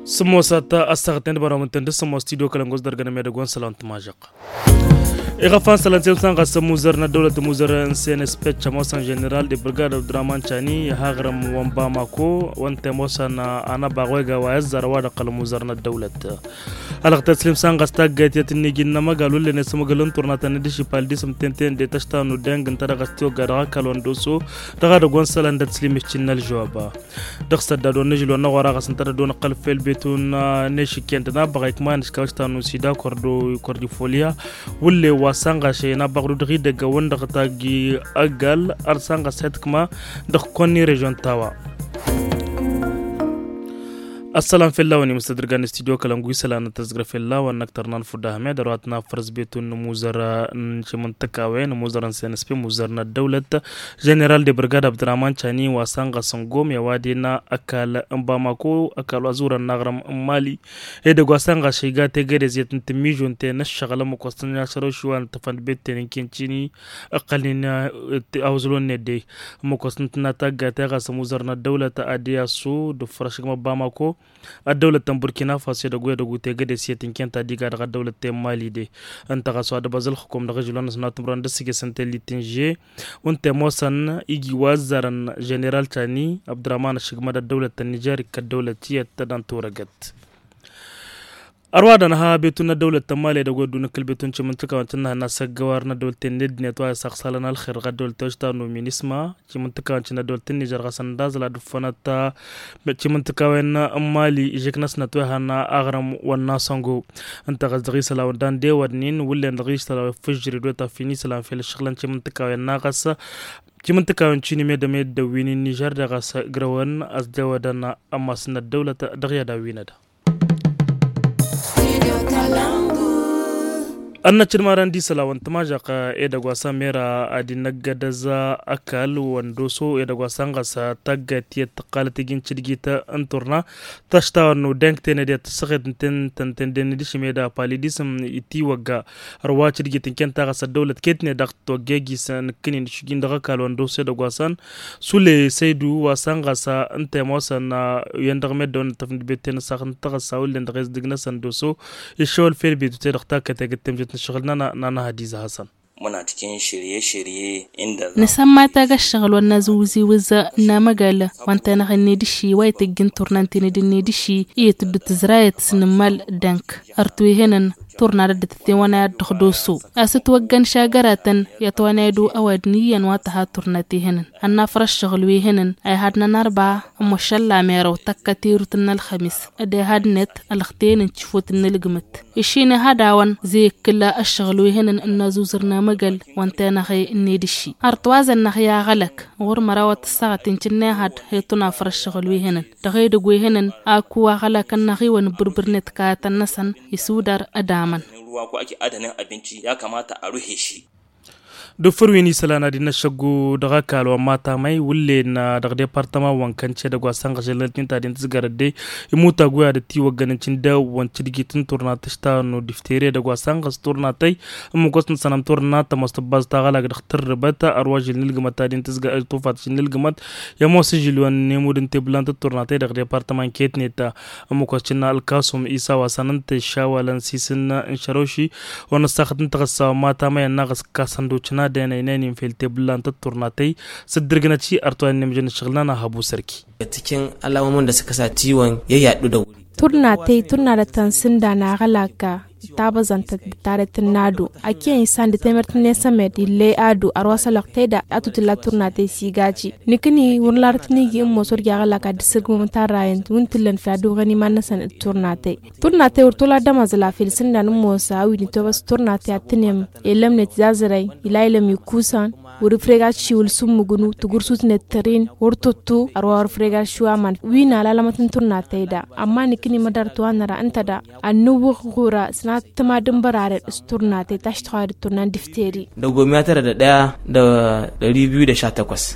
سموسات أستغتن برامتن دسمو استديو كلامغوز درجنا ميدغون سلام تماجق إغفان سلام سانغا سموزرنا دولة موزر سين سبيتش موسان جنرال دي برغاد درمان تشاني هاغرم ومباماكو وانت موسان أنا باغويغا وعزر وادق الموزرنا الدولة على تسليم سانغا استاغت يتني جنما قالوا لنا سمو قالون تورناتن دي شيبال دي سمتنتين دي تشتانو دنگ انترا غستيو غارا كالون دوسو دغادغون سلام تسليم تشنا الجواب دخس دادو نجلو نغورا غسنتر دون قلب في البيتون نشكينتنا بغيك ما نشكاوشتانو سيدا كوردي فوليا واللي واسانغا شينا بغرو دغي دغ وندغ تاغي اغال ارسانغا سيتكما دخ كوني ريجون تاوا السلام في الله وني مستدرغان استوديو كلامغوي سلام تزغر في الله ونكترنا نفدا حمد رواتنا فرز بيتون موزر منتكاوين موزرن سنسبي موزرنا الدوله جنرال دي برغاد عبد الرحمن تشاني واسانغا سنغوم يوادينا اكل امباماكو اكل ازور النغرم مالي ادغ واسانغا شيغا تغريزيت تميجون تنشغل مكوستنا شروشوان تفند بيتين كينشيني اقلنا اوزلون ندي مكوستنا تاغا تاغا موزرنا الدوله ادياسو دو فرشغ باماكو الدولة بوركينا فاسو دغو تيغدي سيتين كنتا ديغا الدولة مالي دي انت غاسو دبازل حكوم دغجلون سنات بران دسيغي سنتلي تنجي وانت موسن يجي وزارن جنرال تاني عبد الرحمن شغمد الدولة النيجيري كدولة تي تدان تورغت أروادنا ها بيتنا دولة مالي دغو دون كل بيتون منطقة وانتنا ناس غوارنا دولة الند نتوا ساقسالنا الخير غد دولة توجتا نو مينيسما تي منطقة وانتنا دولة النيجر غسان دازلا دفنتا تي منطقة وين مالي يجيكناس نتوا هنا أغرم والناسانغو انت غزغي سلا ودان دي ودنين ولا نغي سلا فجر دوتا فيني سلا في الشغلان تي منطقة وين ناقص تي منطقة وين تشيني ميد وين النيجر دغاس غروان از جودنا اما سن الدولة دغيا داوينا دا أنا تشرماران دي سلا وانتماجق إيدا غواسا ميرا أدي نجدزا أكل واندوسو إيدا غواسانغا سا تاغتي تقالتي جين تشديجيتا انتورنا تشتا نو دنك تين دي تسخد تن دين دي شميدا باليديسم إتي وغا روا تشديجيتين كنتا غاسا دولة كيتني داقتو جيجي سان كنين شجين دغا كال واندوسو إيدا غواسان سولي سيدو واسانغا سا انت موسان يندغ ميدون تفند بيتين ساخن تغسا ولين دغيز دغنا ساندوسو يشول فيل بيدو تيرغتا كتاغتم شغلنا نانا هديزة حسن muna cikin shirye-shirye inda نسمع تاغا الشغل والنازوزي وزا نامغالا وانتا نغني دشي وايتاقين تورنانتين دني دشي ايتبدو تزراية سنمال دانك ارتوي هنن تورنا ردت الثيوانا دخدوسو أستوغن شاقراتا يتوانيدو أوادنيا واتها تورناتي هنن أنا فرش شغلوي هنن أي هادنا ناربا مشالا ميرو تكاتيرو تنا الخميس أدي هادنت الختين نشفوت النلقمت إشيني هاداوان زي كلا الشغلوي هنن النازوزرنا مقل وانتانا خي النيدشي أرتوازا نخيا غلق غور مراوات الساعة تنشني هاد هيتونا فرش شغلوي هنن دغيدو هنن أكوا غلق النخي ونبربرنت كاتا نسان يسودار أدام ruwa ko ake adanin abinci ya kamata a ruhe shi do furwini salana dina shagu daga kalwa mata mai wulle na daga departama wankance da gwasan gashin tinta din tsigarde imuta goya da tiwa ganancin da wanci digitin turna ta sta no diftere da gwasan gas turna tai mu gosn sanam turna ta mustabaz ta gala da khtar ribata arwajil nilgmata din tsga tufat nilgmat ya mosijilwan nemudin teblanta turna tai daga departama ketne ta mu gosn alkasum isa wasanan ta shawalan sisin insharoshi wana sakhatin ta mata mai na gas kasanducina da yanayin filte bulanta turnatai saddirganaci artuwan namijin shagulana habu sarki cikin alamomin da suka sa ciwon ya yadu da wuri turna da tansin da na galaka taba zanta tare tinado akiyan isan da temertine samed ille adu arwasa lakte da atutula turnate sigaji nikini wurlartini gi mosor ga galaka disirgum tarayen wuntilan fadu gani manasan turnate wurtula da mazala filsin da mosa wini to bas turnate atinem elamne tazrai ilailam yukusan wuri frega chiul sumugunu tugursut netrin wurtutu arwar frega shuaman wina lalamatin turnate da amma nikini madar to anara anta da annubu khura tamadin barare turna ta tashi da turnan difteri da 1918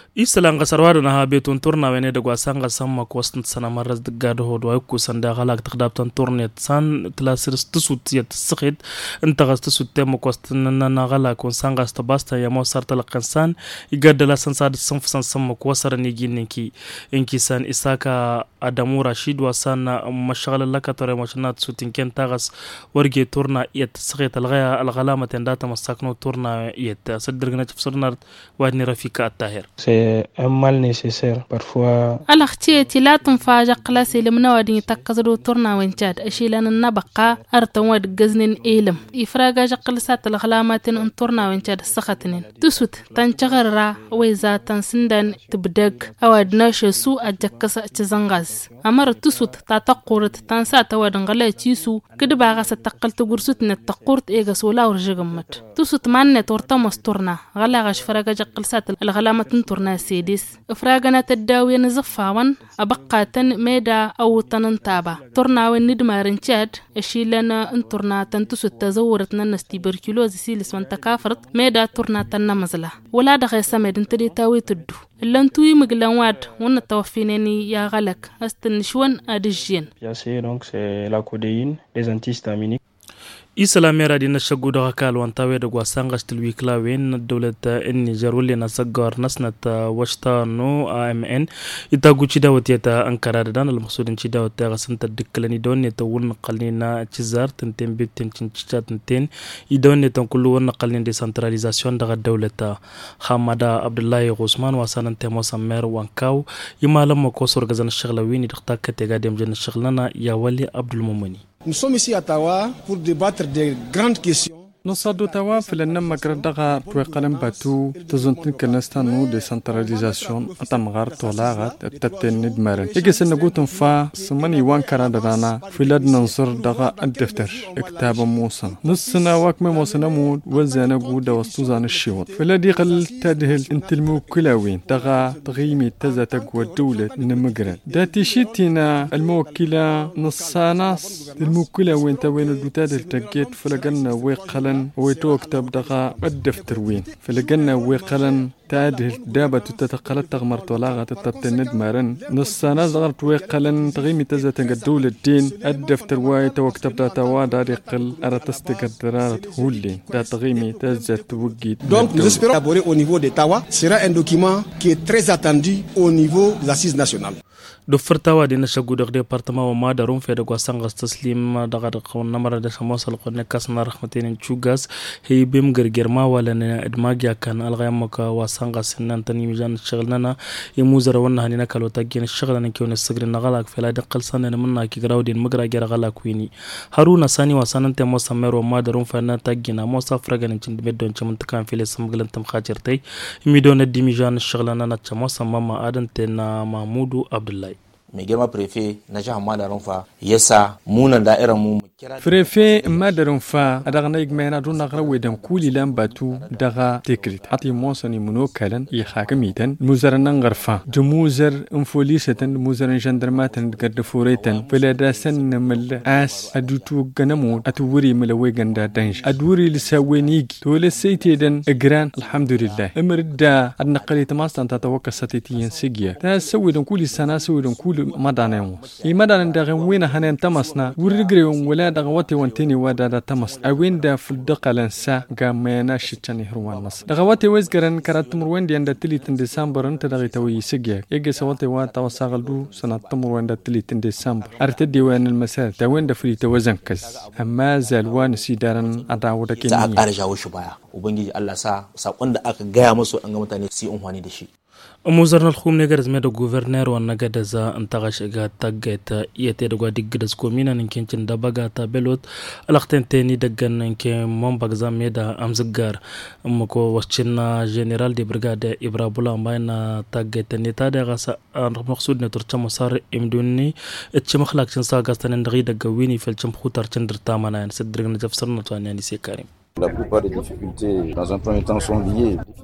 Isalan gasarwa da na habetun turna wene da gwasan gasan makwastin sana maras da gado hodo ay kusan da halak takdabtan turnet san tlasir tusut ya tsikid inta gas tusut te makwastin na gala kun san gas tabasta ya mo sarta lakansan igadda la san sad san fusan san makwasar ni ginninki inki san isaka adamu rashid wasan mashagala lakatore mashnat sutin ken tagas warge turna yat tsikid alghaya alghalama tendata masakno turna yat sadirgna tafsirna wadni rafika at-tahir. Un mal nécessaire parfois. الأختي لا تنفع قلاسي لمنا ودين تكزرو تورنا وينجاد أشيلان النبقة أرتواد جزنين إيلم إفراجا جقلسات الغلامات أن تورنا وينجاد السختنين تسوت تنشغرا ويزا تنسندن تبدك أو أدناش سوء أجكس تزنغاز أمر تسوت تاتقورت تنسا توادن غلا تيسو كدبا غاس تقل تقرسوت نتقورت إيغاس ولا ورجغمت تسوت مانة تورتمس تورنا غلا غاش فراجا جقلسات الغلامات تورنا سيديس إفراجنا تداوي نزفاون أبقاتن ميدا أو تننتابا تورنا وندمارن تشاد أشيلنا أن تورنا تنتسوت تزورتنا نستيبركيلوز سيلس وانتكافرت ميدا تورنا تنمزلا ولا دغي سمد انتدي تاوي تدو اللانتوي مغلان واد وانا توفينيني يا غلق استنشوان أدجين Donc c'est la codéine, les antihistaminiques. Islamera dina shagudo hakal wantawe da gwasanga stilwi klawen dawlata Niger wali na sagar nasnat washta no AMN ita guci da wata Ankara da dan al-maqsudin ci da wata gasanta dukkalani don ne ta wurna qalina cizar tanten bitin cincita tanten idon ne tan kullu wurna qalin decentralisation daga dawlata Hamada Abdullahi Usman wasanan temo samer wankaw yimalam ko sorgazan shaglawi ni dakta katega dem jan shaglana ya wali Abdul Mumani. Nous sommes ici à Ottawa pour débattre des grandes questions. نصادو توا في لنا مقردغا توقلن باتو تزنتن كنستانو ديسنتراليزاسيون اتمغار طلاغات تتن ندمرن يجس نغوتن فا سمني وان كرادانا في لد ننصر دغا الدفتر كتاب موسى نصنا واك موسى نمود وزانا غودا وستوزان الشيوط في لدي قل تدهل انت الموكلاوين دغا تغيمي تزاتك والدولة نمقرن داتي شيتنا الموكلة نصاناس الموكلاوين توين الدوتاد التقيت فلقلنا ويقلن ويتو كتاب دغا الدفتر وين فلقنا ويقلن تعدل دابة تتقلت تغمر طلاغة تتند مارن نصانا زغرت ويقلن تغيمي تزا الدولة الدين الدفتر وايت وكتب داتا وادار يقل أرتستقدرات هولي دا تغيمي تزا توقيت. Donc nous espérons élaborer au niveau d'Ottawa sera un document qui est très attendu au niveau de l'assise nationale. دفرتوا دينا شغو دغ ديبارتمان وما دارون في دغ سانغ تسليم دغ قون نمر د شموسل قن كاسنا رحمتين تشوغاس هي بيم غرغرما ولا ادماغيا كان الغيمك وسانغ سنن تني ميزان شغلنا يموزر ون هنينا كلو تاجين الشغل نكون السغر نغلاك فلا دقل سنن منا كي غراودين مغرا غير غلاك ويني هارون ساني وسنن تم مسمر وما دارون فنا تاجينا موسا فرغن تشند مدون تشمنت كان في لسمغلن تم خاجرتي ميدون دي ميزان الشغلنا نتشموس ماما ادن تنا محمود عبد الله mai girma prefe na jihar Madarin fa yasa munan da'irar mu prefe Madarin fa adaga na igmena don nagra wedan kuli lambatu daga tekrit ati monsani muno kalan i hakamitan muzaran ngarfa de muzar infolisatan muzaran gendarmatan gadda foretan belada san mel as adutu ganamu atwuri melawe ganda danj adwuri lisawenigi to lesayti dan agran alhamdulillah amrda adnaqali tamastan tatawakkasatitiyan sigiya ta sawidan kuli sana sawidan kuli مدانيموس اي مدان دغن وين هنن تمسنا ورغريون ولا دغوتي وانتني ودا تمس اوين دا في الدقلنسا غامينا شتني هروان نص دغوتي وزغرن كراتمر وين دي اند 3 ديسمبر انت دغيتوي سجيا يجي سوتي وا توساغلدو سنه تمر وين 3 ديسمبر ارت ديوان المسار تا وين دا في توزنكز اما زالوان سيدارن اداودا كيني za a ƙara jawo shi baya ubangiji Allah sa sakon da aka gaya musu an ga mutane su yi amfani da shi. موزرنا الخوم نجرز ميدا غوفرنر ونجدزا انتغش اجا تاجت يتدغوا دغدز كومينا نكين دبغا تابلوت الاختن تاني دغن نكين مومبغزا ميدا امزغار امكو وشنا جنرال دي برغاد ابرابولا ماينا تاجت نيتا دغاسا مقصود نترچ مسار امدوني اتشمخلاك شنسا غاستن دغي دغويني فلچم خوتر چندر تامانا سدرغن جفسرنا تواني سي كريم La plupart des difficultés, dans un premier temps, sont liées.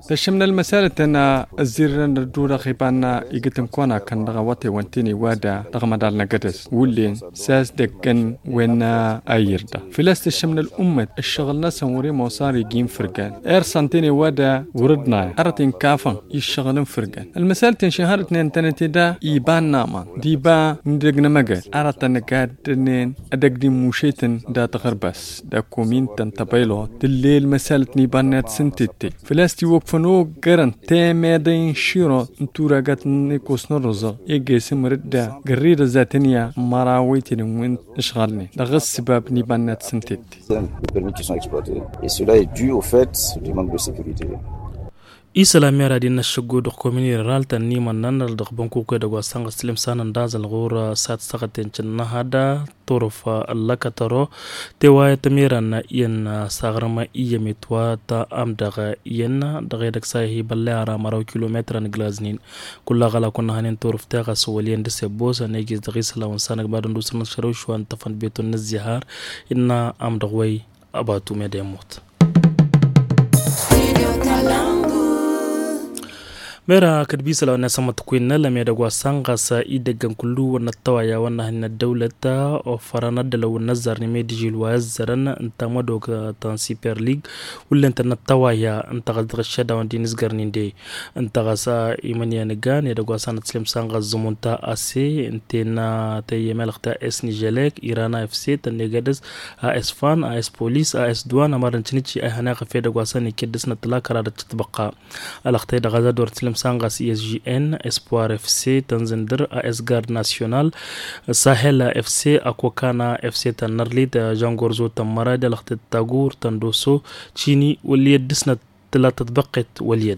تشمنا المسألة أن الزير الدورة خيبانا يقتم كونا كان رغواتي وانتيني وادا رغم دالنا قدس ولين ساس دكن وينا أيردا فلاس تشمنا الأمة الشغل ناس وري موصار يجيم فرقان سانتيني وادا وردنا أرتين كافن يشغلن فرقان المسألة تنشهر ننتنتي دا يبان نامان ديبا ندقنا مقال أرتن قادنين أدقدي موشيتن دا تغربس دا كومين تنتبايلو دليل مسألة نيبانات سنتيتي فلاستي وقفنو قرن تيميدين شيرو انتورا قات نيكوس نرزا يجيسي مردا قرير ذاتنيا مراويتي وين اشغالني دا غس سباب نيبانات سنتيتي Islamiyar din na shigo da komini ralta ni mannan da banku kai da gwasan Muslim sanan da zalgora sat sakatin na hada torfa lakataro te waya tamira na iyan sagarma iya mitwa ta am daga iyan daga da sai balle ara maro kilometer na glaznin kullu gala kunna hanin torf ta ga sawaliyan da sebosa ne giz da gislawan sanak badan dusun sharawshu an tafan betun nazihar inna am dagwai abatu medemot mera kadbisa la sama tukwinna la meda gwa sanga sa idegan kullu wana tawaya wana hinna dawlata o farana dala wana zarni medijil wa zarana anta madoga tan super league ulle anta tawaya anta gadra shada wan dinis garninde anta gasa imaniya negane da gwa sana tslim sanga zumunta ase intena tayyemel khta es nijelek irana fc tanegadas as fan as police as duan amaran chinichi ay hana qafe da gwa sana kidisna talakara da tbaqa alakhta da gaza dor Sangas ESGN, Espoir FC, Tanzender, AS Garde National, Sahel FC, Akwakana FC, Tanarlit, Jean Gorzo, Tamara, Delakhtet Tagour, Tandoso, Chini, Walied Disnat, Telatat Baqet, Walied.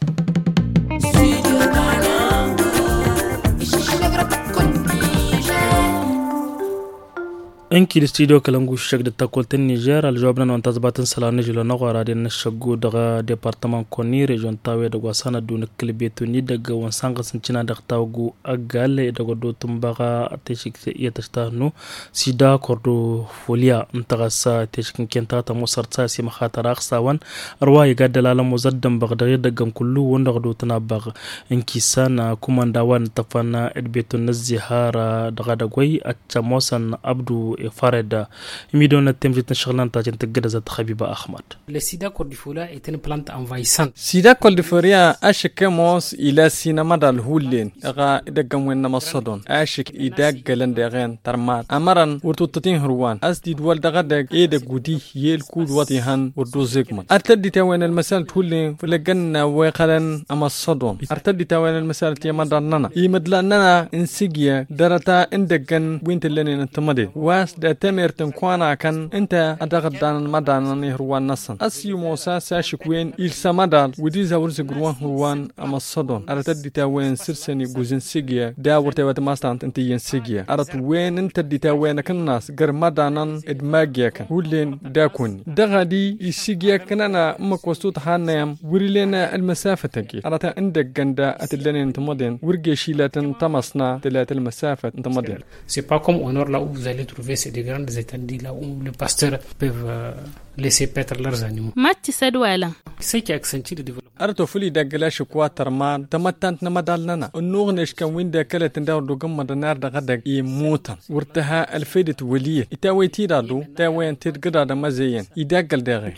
انكي الاستديو كلامو شك دتاكولت النيجر الجوابنا ننتظبات سلا نجلو نغورا دي نشغو دغا ديبارتمان كوني ريجون تاوي دغوا سانا دون كلبيتو ني دغ وان سانغ سنچنا دغتاوغو اغال دغو دو تمباغا تشيك يتشتانو سيدا كوردو فوليا انتغسا تشكن كنتا تموسرتا سي مخاطر اخساوان رواي غدلاله مزدم بغدغي دغم كلو وندغدو تنابغ انكي سانا كومانداوان تفانا ادبيتو نزيهارا دغا دغوي اتشاموسن عبدو Fareda imidona temjit nashghalan ta jent gadaza Habiba Ahmad. Le sida cordifera est une plante envahissante. Sida cordifera ashkemos ila sinama dal hullen aga idagam wen namasodon ashik idag galan degen tarmat amaran urtutin hurwan asdid wal daga eda gudi yel kud watihan urdu zegman artadi tawen al masal hullen fulaganna wa qalan amasodon artadi tawen al masal tiyamadannana imadlanana insigiya darata indagan wintelenen tamade da tamir tankwana kan inta adagadan madanan hirwan nasan asyu musa sashikwen il samadal wudi zawur zigruwan hirwan amasodon aratadi tawen sirsani guzin sigiya da wurta wat mastant inta yen sigiya arat wen inta ditawen kan nas gar madanan idmagiya kan hullen da kun dagadi isigiya kanana makwastut hanayam wurilena almasafa taki arata inda ganda atlanen tamadin wurge shilatan tamasna talat almasafa tamadin c'est pas comme au nord là où vous allez trouver c'est des grandes étendues là où les pasteurs peuvent laisser paître leurs animaux. Mati sadwala. C'est qui accentue le développement. Arto fuli dagala shukwa tarman tamattant namadalnana النغنش كان وين دا كلا تنداور دو قمة دنار دا غدق يموتا ورتها الفيدة ولية إتاوي تيرادو تاوين تيرقدا دا مزيين يداقل داغي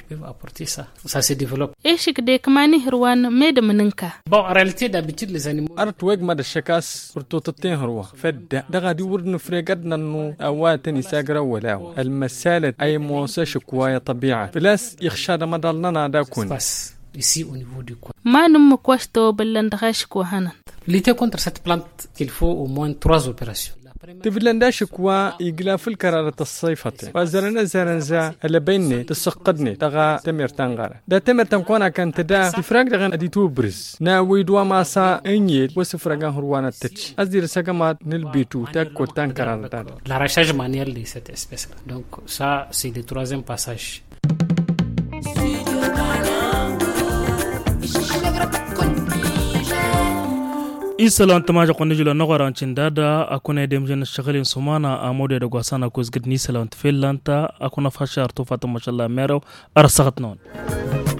ça se développe. إيشك ديك ماني هروان ميدا مننكا. Bon, en réalité, d'habitude, les animaux... أرت ويق مدى الشكاس ورتو تتين هروا فدا دا غادي ورد نفريقدنا نو أواتني ساقرا ولاو المسالة أي موسى شكوايا طبيعة فلاس يخشى دا مدالنا دا كون ici au niveau du coin. ما نمكوشتو بلندغاش كوهانا. Lutter contre cette plante, il faut au moins 3 opérations. تفلنداش كوا يقلافل كرارة الصيفة وزرنا زرنزا اللي بيني تسقدني تغا تمر تنغارة دا تمر تنقوانا كان تدا تفراق دغان اديتو برز ناوي دوا ماسا انيل وسفراقان هروانا تتش ازدير ساقامات نلبيتو تاكو تنكرارة L'arrachage manuel de cette espèce-là. Donc ça, c'est le 3e passage. Isalan tamaja konijula nogara cindada akuna demjen shagalin sumana amode da gwasana kusgid ni salant filanta akuna fashar to fata mashallah mero arsagat non